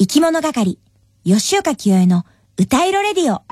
生き物係吉岡清江の歌色レディオ。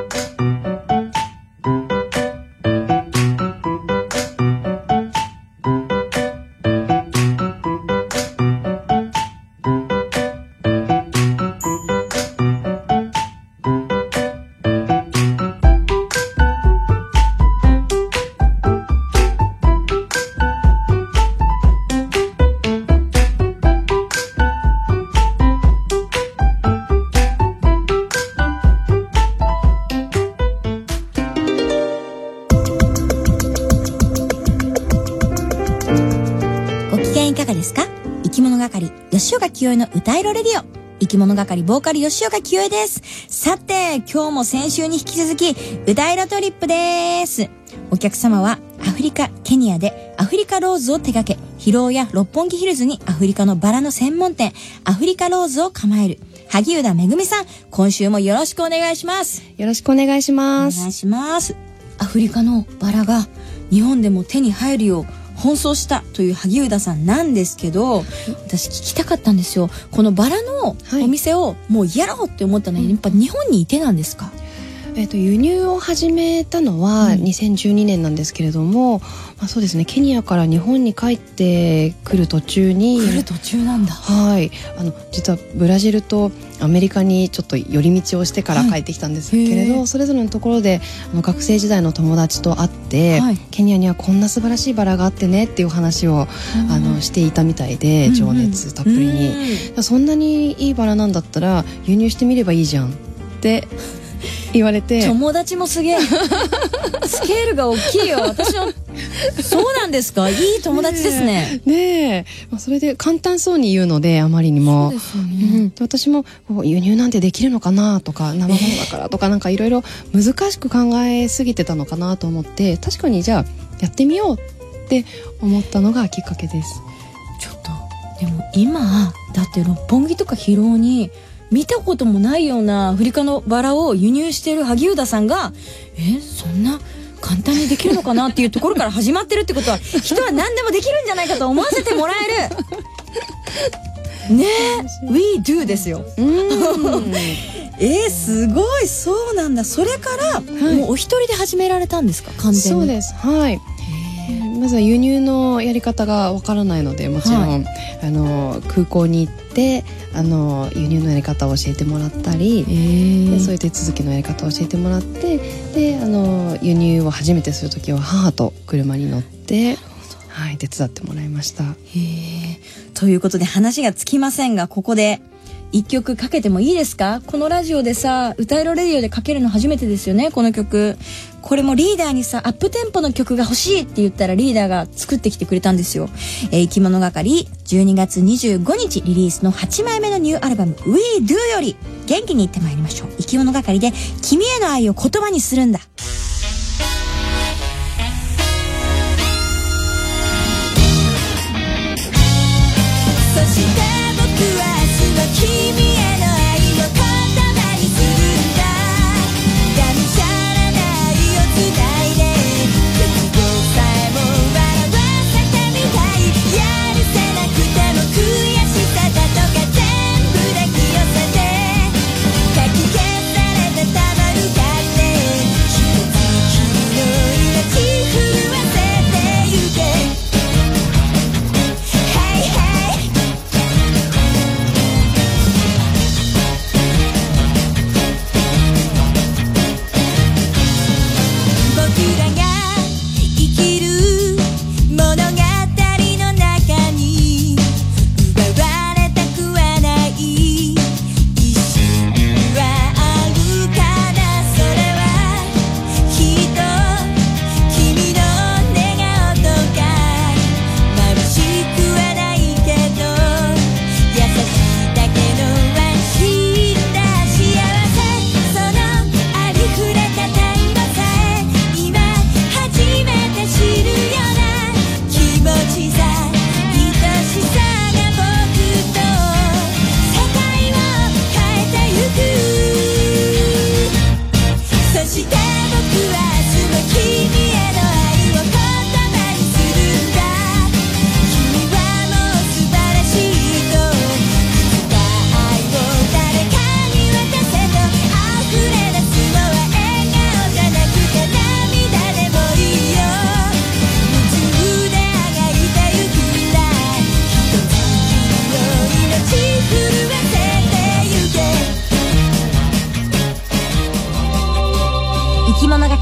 吉岡清江の歌色レディオ。生き物係ボーカル吉岡清江です。さて、今日も先週に引き続き歌色トリップです。お客様はアフリカケニアでアフリカローズを手掛け、広尾や六本木ヒルズにアフリカのバラの専門店アフリカローズを構える萩生田めぐみさん、今週もよろしくお願いします。 よろしくお願いします。 お願いします。アフリカのバラが日本でも手に入るよう奔走したという萩生田さんなんですけど、私聞きたかったんですよ。このバラのお店をもうやろうって思ったのはやっぱ日本にいてなんですか？ 輸入を始めたのは2012年なんですけれども、そうですね、ケニアから日本に帰ってくる途中に。 来る途中なんだ。 はい、実はブラジルとアメリカにちょっと寄り道をしてから帰ってきたんですけれど、それぞれのところで学生時代の友達と会って、ケニアにはこんな素晴らしいバラがあってねっていう話をしていたみたいで、情熱たっぷりに、そんなにいいバラなんだったら輸入してみればいいじゃんって言われて。 友達もすげえスケールが大きいよ。私のそうなんですか。いい友達ですね。 ねえ、それで簡単そうに言うので、あまりにも。そうですよね。私も輸入なんてできるのかなとか、生ものだからとか、なんかいろいろ難しく考えすぎてたのかなと思って、確かにじゃあやってみようって思ったのがきっかけです。 ちょっとでも今だって六本木とか広尾に見たこともないようなアフリカのバラを輸入している萩生田さんが、そんな簡単にできるのかなっていうところから始まってるってことは、人は何でもできるんじゃないかと思わせてもらえるねえ、We do ですよ。すごい。そうなんだ。それから、もうお一人で始められたんですか？完全に。 そうです。はい。まずは輸入のやり方がわからないので、もちろん、空港に行って輸入のやり方を教えてもらったり、でそういう手続きのやり方を教えてもらって、で輸入を初めてする時は母と車に乗って、手伝ってもらいました。 ということで話がつきませんが、ここで一曲かけてもいいですか？このラジオでさ、歌色レディオでかけるの初めてですよね、この曲。これもリーダーにさ、アップテンポの曲が欲しいって言ったらリーダーが作ってきてくれたんですよ。生き物係12月25日リリースの8枚目のニューアルバム We Do より元気にいってまいりましょう。生き物係で君への愛を言葉にするんだ。そして僕は明日の君への愛を言葉にするんだ。がむしゃらな愛をつないで、絶望さえも笑わせてみたい。やるせなくても悔しさだとか全部抱き寄せて、かき消されたたまるかって一つ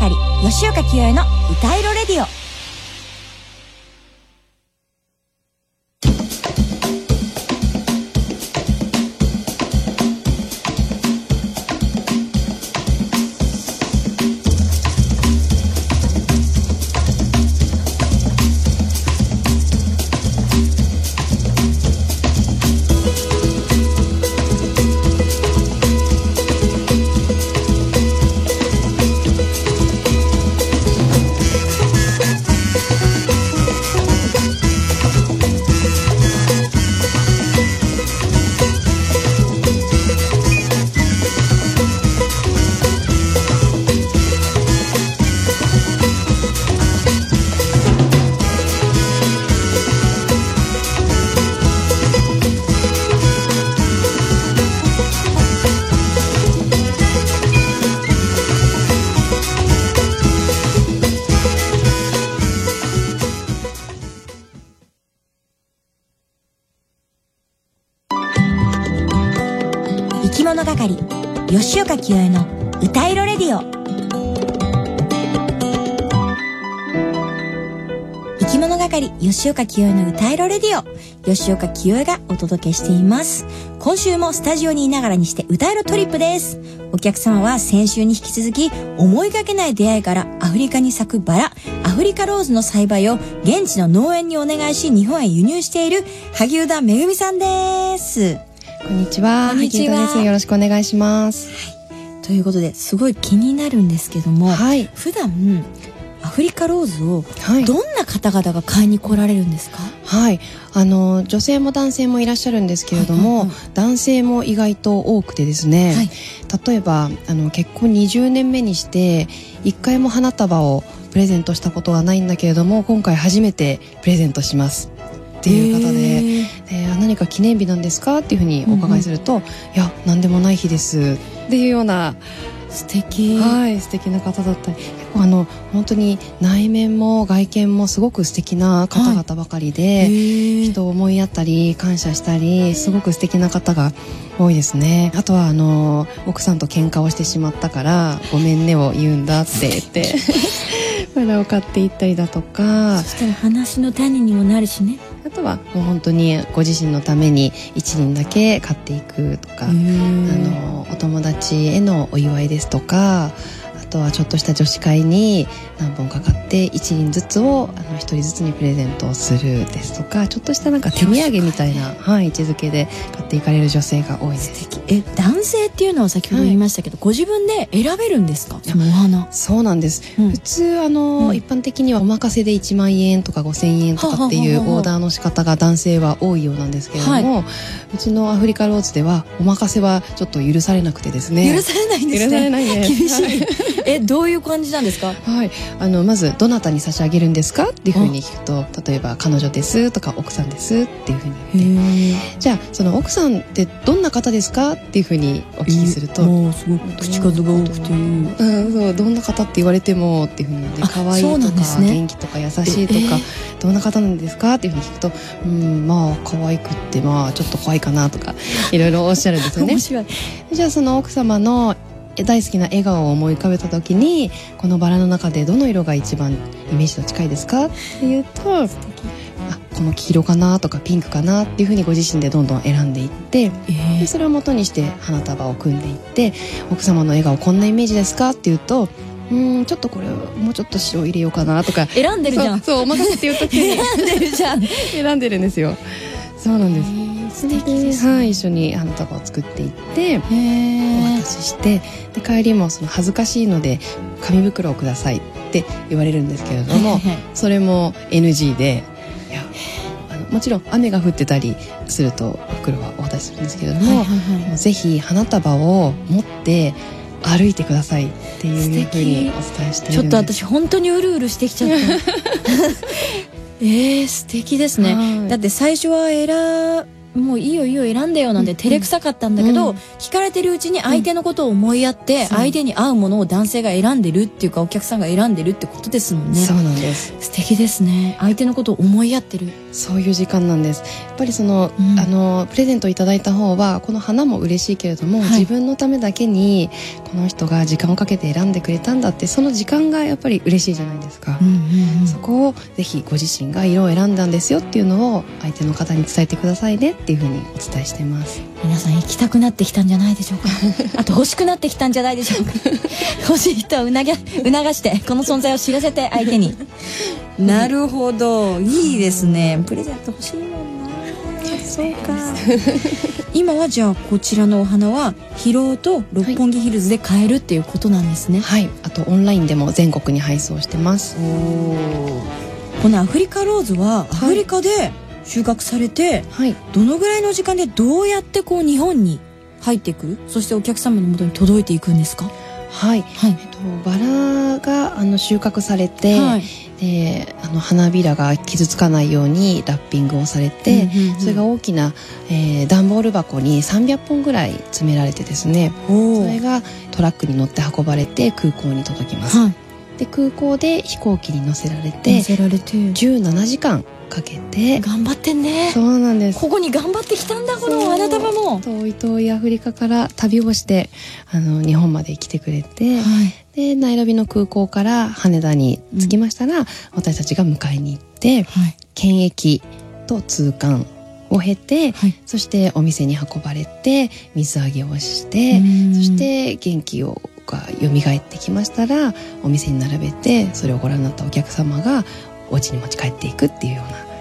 係吉岡清江の歌いろレディオ。生き物係吉岡清江の歌いろレディオ。生き物係吉岡清江の歌いろレディオ、吉岡清江がお届けしています。今週もスタジオにいながらにして歌いろトリップです。お客様は先週に引き続き、思いがけない出会いからアフリカに咲くバラ、アフリカローズの栽培を現地の農園にお願いし、日本へ輸入している萩生田めぐみさんです。 こんにちは。 こんにちは。 萩生田です。よろしくお願いします。 はい。ということで、すごい気になるんですけども、 はい、 普段アフリカローズをどんな方々が買いに来られるんですか？ はい、女性も男性もいらっしゃるんですけれども、男性も意外と多くてですね、はい、例えば結婚20年目にして1回も花束をプレゼントしたことがないんだけれども、今回初めてプレゼントしますっていう方で、何か記念日なんですかっていうふうにお伺いすると、いや何でもない日ですっていうような、 素敵、 はい、素敵な方だったり、結構本当に内面も外見もすごく素敵な方々ばかりで、はい、人を思いやったり感謝したり、すごく素敵な方が多いですね。あとは奥さんと喧嘩をしてしまったからごめんねを言うんだって言ってバラを買っていったりだとか、 そしたら話の種にもなるしね。 あとはもう本当にご自身のために1輪だけ買っていくとか、お友達へのお祝いですとか、あとはちょっとした女子会に何本か買って1輪ずつを1人ずつにプレゼントをするですとか、ちょっとしたなんか手土産みたいな、はい、位置づけで買っていかれる女性が多いです。 男性っていうのは先ほど言いましたけど、はい、ご自分で選べるんですか？そのお花。 そうなんです、普通一般的にはお任せで1万円とか5000円とかっていうオーダーの仕方が男性は多いようなんですけれども、はい、うちのアフリカローズではお任せはちょっと許されなくてですね。 許されないんですね。 許されないです。 厳しい。どういう感じなんですか？ はい、まずどなたに差し上げるんですかっていうふうに聞くと、例えば彼女ですとか奥さんですっていうふうに言って、じゃあその奥さんってどんな方ですかっていうふうにお聞きすると、 もうすごく口数が多くて、 そうどんな方って言われてもっていうふうに言って、可愛いとか、ね、元気とか優しいとか、どんな方なんですかっていうふうに聞くと、まあ可愛くってまあちょっと怖いかなとかいろいろおっしゃるんですよね。 面白い。 じゃあその奥様の大好きな笑顔を思い浮かべた時に、このバラの中でどの色が一番イメージと近いですかっていうと、この黄色かなとかピンクかなっていうふうにご自身でどんどん選んでいって、でそれを元にして花束を組んでいって、奥様の笑顔こんなイメージですかっていうと、ちょっとこれもうちょっと白入れようかなとか、 選んでるじゃん。 そうお任せっていう時に選んでるじゃん。 選んでるんですよ。そうなんです。 素敵ですね。 はい、一緒に花束を作っていってお渡しして、で帰りもその恥ずかしいので紙袋をくださいって言われるんですけれども、それも NG で、いやもちろん雨が降ってたりすると袋はお渡しするんですけれども、もうぜひ花束を持って歩いてくださいっていうふうにお伝えしているんです。 ちょっと私本当にうるうるしてきちゃった素敵ですね。だって最初は選もういいよいいよ選んでよなんて照れくさかったんだけど、聞かれてるうちに相手のことを思いやって、相手に合うものを男性が選んでるっていうか、お客さんが選んでるってことですもんね。 そうなんです。 素敵ですね。相手のことを思いやってる、 そういう時間なんです。やっぱりその、プレゼントいただいた方はこの花も嬉しいけれども、自分のためだけにこの人が時間をかけて選んでくれたんだって、その時間がやっぱり嬉しいじゃないですか。そこをぜひご自身が色を選んだんですよっていうのを相手の方に伝えてくださいねっていうふうにお伝えしてます。 皆さん行きたくなってきたんじゃないでしょうか。あと欲しくなってきたんじゃないでしょうか。欲しい人は促してこの存在を知らせて相手に。なるほど、いいですね。プレゼント欲しいもんな。そうか。今はじゃあこちらのお花は広尾と六本木ヒルズで買えるっていうことなんですね。 はい、あとオンラインでも全国に配送してます。 このアフリカローズはアフリカで収穫されて、どのぐらいの時間でどうやってこう日本に入ってくる、そしてお客様の元に届いていくんですか？ バラが収穫されて、花びらが傷つかないようにラッピングをされて、それが大きな、段ボール箱に300本ぐらい詰められてですね、それがトラックに乗って運ばれて空港に届きます。で空港で飛行機に乗せられて17時間かけて。 頑張ってんね。 そうなんです。 ここに頑張ってきたんだ、このあなたも。 遠いアフリカから旅をして日本まで来てくれて、でナイロビの空港から羽田に着きましたら、私たちが迎えに行って、検疫と通関を経て、そしてお店に運ばれて水揚げをして、そして元気が蘇ってきましたらお店に並べて、それをご覧になったお客様がお家に持ち帰っていくっていうような。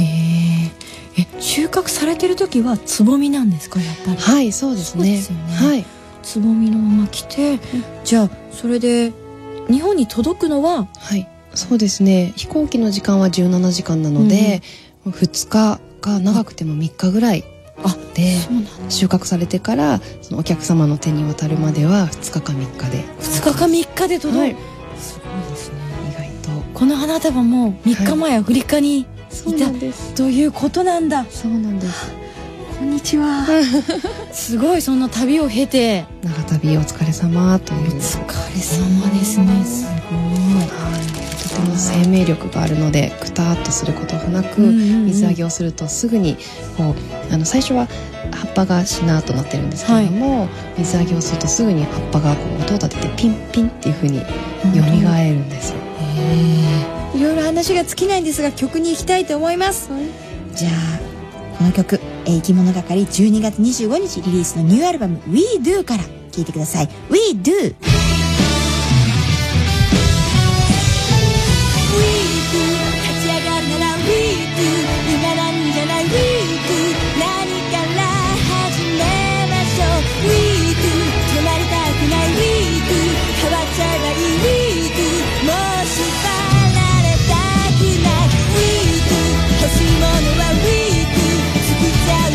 収穫されてる時はつぼみなんですか、やっぱり。 はい、そうですね。 つぼみのまま来て、じゃあそれで日本に届くのは、 そうですね、飛行機の時間は17時間なので、2日か長くても3日ぐらいで、収穫されてからそのお客様の手に渡るまでは2日か3日で。 2日か3日で届く、すごいですね。意外とこの花束も3日前アフリカにいたということなんだ。 そうなんです。 こんにちは。すごい、その旅を経て。 長旅お疲れ様という。お疲れ様ですね。すごい。 とても生命力があるので、くたっとすることがなく、水揚げをするとすぐにこう最初は葉っぱがしなっとなってるんですけれども、水揚げをするとすぐに葉っぱがこう音を立ててピンピンっていう風に蘇るんですよ。 いろいろ話が尽きないんですが、曲に行きたいと思います。じゃあこの曲、生き物係12月25日リリースのニューアルバム We Do から聴いてください。 We Do。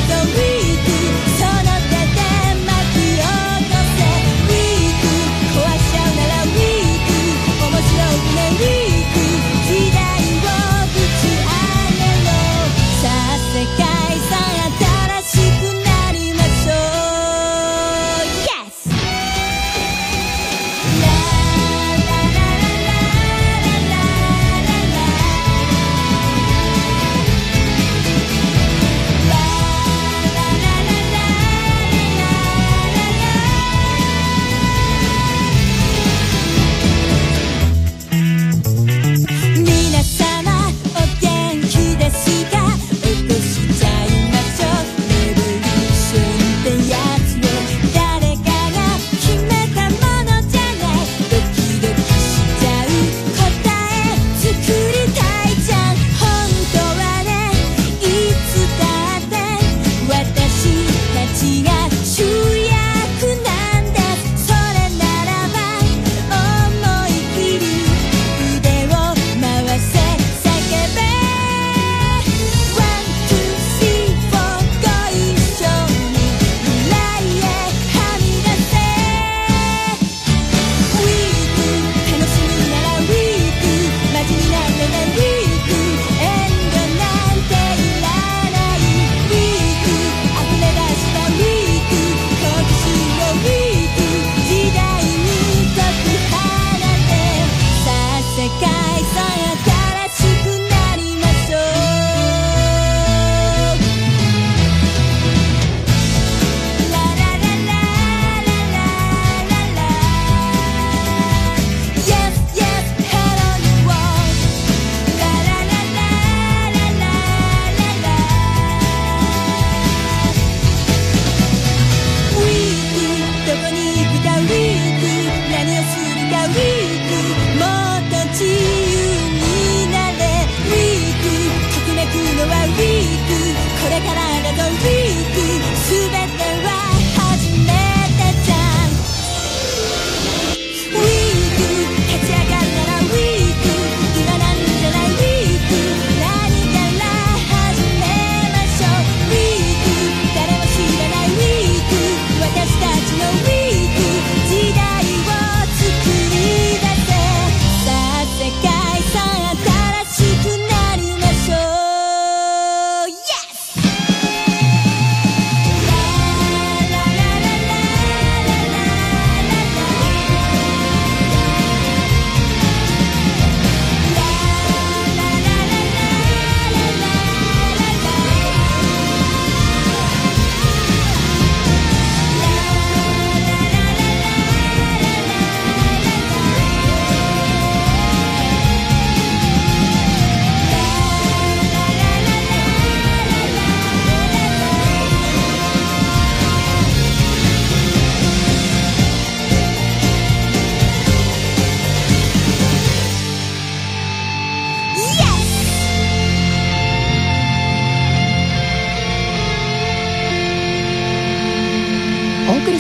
その手で巻き起こせ。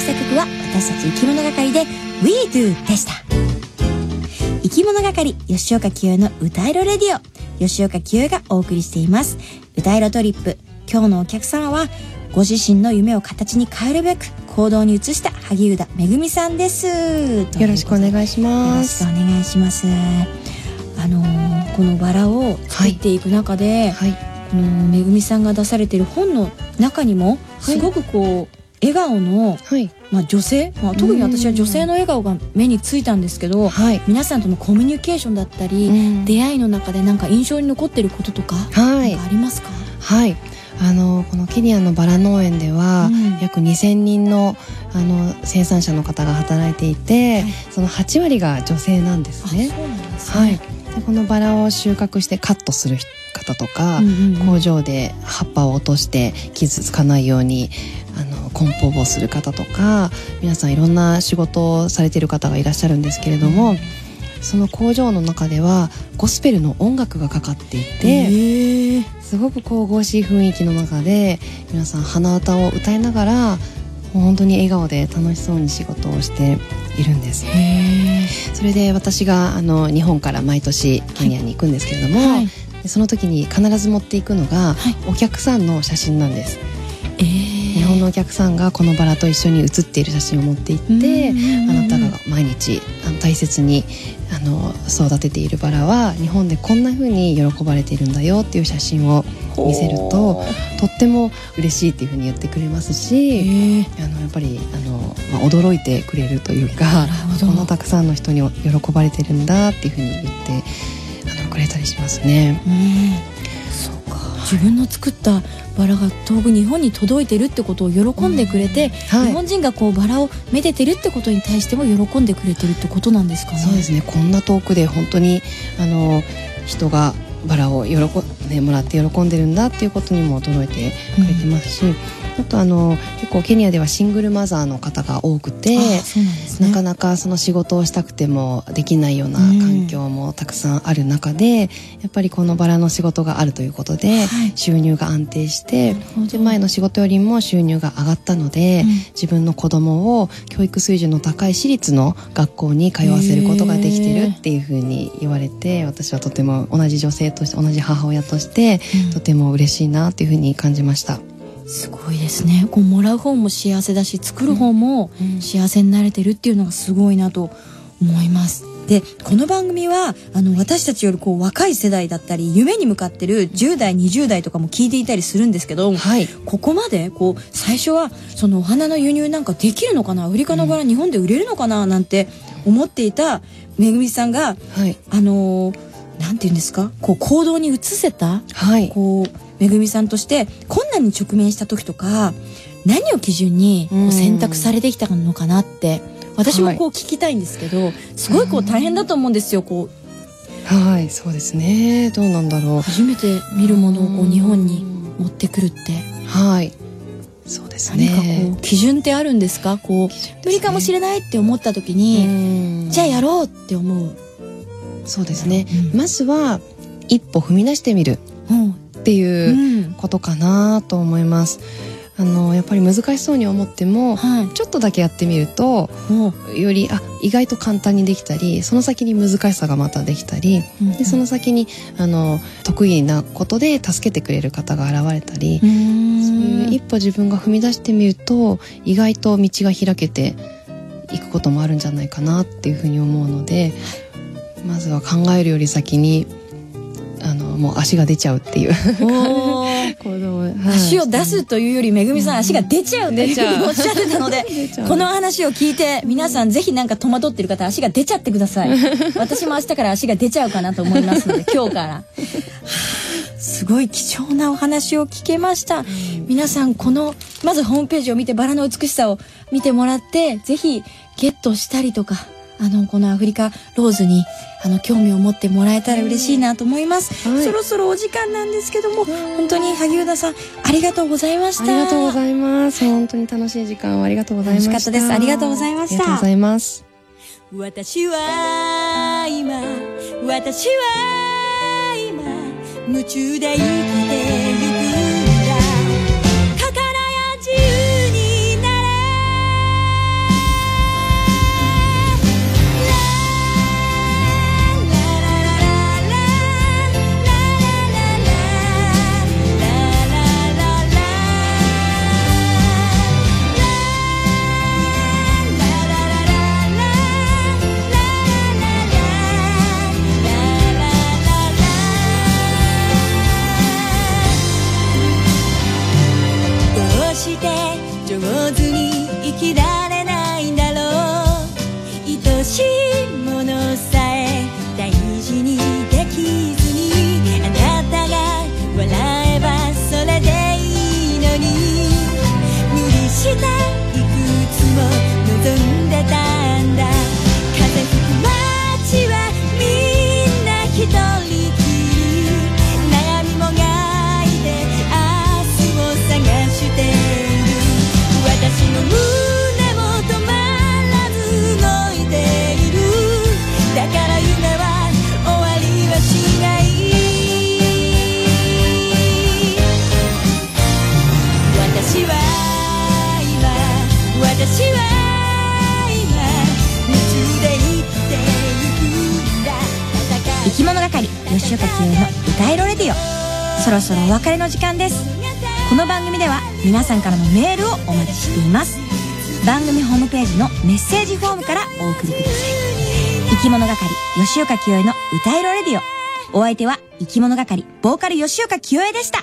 した曲は私たち生き物係で We Do でした。生き物係吉岡清江の歌いろレディオ、吉岡清江がお送りしています歌いろトリップ。今日のお客様はご自身の夢を形に変えるべく行動に移した萩生田めぐみさんです。よろしくお願いします。 よろしくお願いします。このバラを作っていく中で、はいはい、このめぐみさんが出されている本の中にもすごくこう、笑顔の、はい、女性、特に私は女性の笑顔が目についたんですけど、はい、皆さんとのコミュニケーションだったり、出会いの中でなんか印象に残っていることとか、はい、なんかありますか？ はい、このケニアのバラ農園では、約2000人の生産者の方が働いていて、はい、その8割が女性なんですね。そうなんですね。はい、でこのバラを収穫してカットする方とか、工場で葉っぱを落として傷つかないように梱包をする方とか、皆さんいろんな仕事をされている方がいらっしゃるんですけれども、その工場の中ではゴスペルの音楽がかかっていて、すごく神々しい雰囲気の中で皆さん鼻歌を歌いながら、もう本当に笑顔で楽しそうに仕事をしているんです。それで私が日本から毎年ケニアに行くんですけれども、はい、その時に必ず持っていくのが、はい、お客さんの写真なんです。日本のお客さんがこのバラと一緒に写っている写真を持っていって、あなたが毎日大切に育てているバラは日本でこんな風に喜ばれているんだよっていう写真を見せると、とっても嬉しいっていう風に言ってくれますし、やっぱり驚いてくれるというか、こんなたくさんの人に喜ばれてるんだっていう風に言ってくれたりしますね。 そうか、自分の作ったバラが遠く日本に届いてるってことを喜んでくれて、はい、日本人がこうバラをめでてるってことに対しても喜んでくれてるってことなんですかね。 そうですね。こんな遠くで本当に人がバラをもらって喜んでるんだっていうことにも驚いてくれてますし、あと結構ケニアではシングルマザーの方が多くて、なかなかその仕事をしたくてもできないような環境もたくさんある中で、やっぱりこのバラの仕事があるということで、収入が安定して、で前の仕事よりも収入が上がったので、自分の子供を教育水準の高い私立の学校に通わせることができてるっていうふうに言われて、私はとても同じ女性として同じ母親として、とても嬉しいなっていうふうに感じました。 すごいですね。こうもらう方も幸せだし、作る方も幸せになれてるっていうのがすごいなと思います。でこの番組は私たちよりこう若い世代だったり夢に向かってる10代20代とかも聞いていたりするんですけど、はい、ここまでこう最初はそのお花の輸入なんかできるのかな、アフリカのバラ日本で売れるのかななんて思っていためぐみさんが、はい、なんていうんですか、こう行動に移せた、はい、こうめぐみさんとして困難に直面した時とか何を基準にこう選択されてきたのかなって私もこう聞きたいんですけど、はい、すごいこう大変だと思うんですよ。こうはい、そうですね。どうなんだろう。 初めて見るものをこう日本に持ってくるって、 はい、そうですね。 何かこう基準ってあるんですか？こう無理かもしれないって思った時にじゃあやろうって思う。 そうですね、まずは一歩踏み出してみるっていうことかなと思います。やっぱり難しそうに思っても、はい、ちょっとだけやってみるとより意外と簡単にできたり、その先に難しさがまたできたり、でその先に得意なことで助けてくれる方が現れたり、そういう一歩自分が踏み出してみると意外と道が開けていくこともあるんじゃないかなっていうふうに思うので、まずは考えるより先にもう足が出ちゃうっていう足を出すというよりめぐみさん足が出ちゃうっていうふうにおっしゃってたのでこの話を聞いて皆さんぜひなんか戸惑ってる方足が出ちゃってください。私も明日から足が出ちゃうかなと思いますので今日からすごい貴重なお話を聞けました。皆さんまずホームページを見てバラの美しさを見てもらってぜひゲットしたりとかこのアフリカローズに興味を持ってもらえたら嬉しいなと思います、はい、そろそろお時間なんですけども本当に萩生田さんありがとうございました。 ありがとうございます。本当に楽しい時間をありがとうございました。 楽しかったです。ありがとうございました。 ありがとうございます。 私は今夢中で生きてゆくんだ。心よ自由になれ私は今夢中で生きてゆくんだ。生き物係吉岡清江の歌いろレディオ、そろそろお別れの時間です。この番組では皆さんからのメールをお待ちしています。番組ホームページのメッセージフォームからお送りください。生き物係吉岡清江の歌いろレディオ、お相手は生き物係ボーカル吉岡清江でした。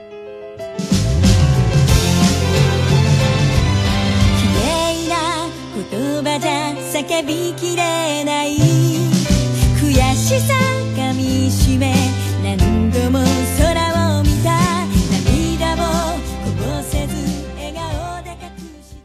綺麗な言葉じゃ叫びきれない、悔しさ噛みしめ何度も空を見た、涙をこぼせず笑顔で隠した。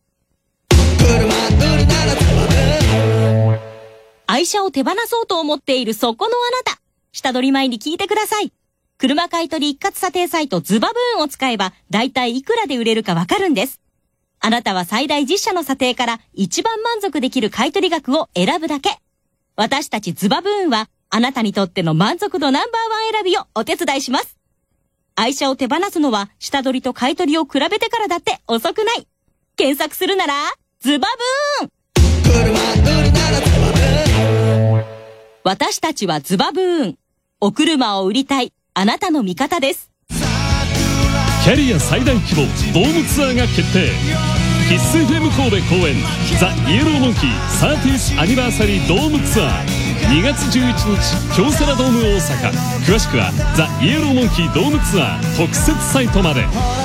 愛車を手放そうと思っているそこのあなた、下取り前に聞いてください。車買い取り一括査定サイトズバブーンを使えば大体いくらで売れるかわかるんです。あなたは最大10社の査定から一番満足できる買取額を選ぶだけ。私たちズバブーンはあなたにとっての満足度ナンバーワン選びをお手伝いします。愛車を手放すのは下取りと買い取りを比べてからだって遅くない。検索するならズバブーン。私たちはズバブーン。お車を売りたいあなたの味方です。 キャリア最大規模ドームツアーが決定。キッス FM 神戸公演ザ・イエローモンキー 30th アニバーサリードームツアー、2月11日京セラドーム大阪。詳しくはザ・イエローモンキードームツアー特設サイトまで。